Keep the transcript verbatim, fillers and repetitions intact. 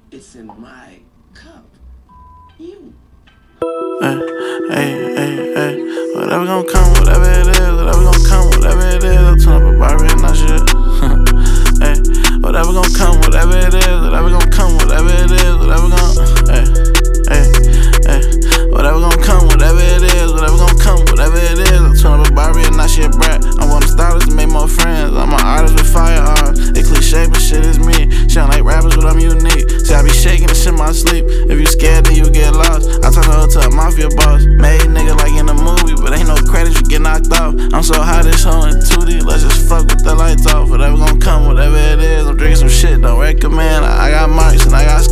It's in my cup. You. Hey, hey, hey, hey. Whatever gon' come, whatever it is, whatever gon' come, whatever it is, I'll turn up a Barbie and that shit. Hey, whatever gon' come, whatever it is, whatever gon' come, whatever it is, whatever gon' hey, hey, hey. Whatever gon' come, whatever it is, whatever gon' come, whatever it is, I'll turn up a Barbie and that shit brat. I want to stylist to make more friends. I'm an artist with firearms. It cliche, but shit is me. Sound like rappers, but I'm unique. See, I be shaking this shit in my sleep. If you scared, then you get lost. I turn her to a mafia boss. Made nigga like in a movie, but ain't no credits, you get knocked off. I'm so high, this hoe in two D. Let's just fuck with the lights off. Whatever gon' come, whatever it is. I'm drinking some shit, don't recommend. I got marks and I got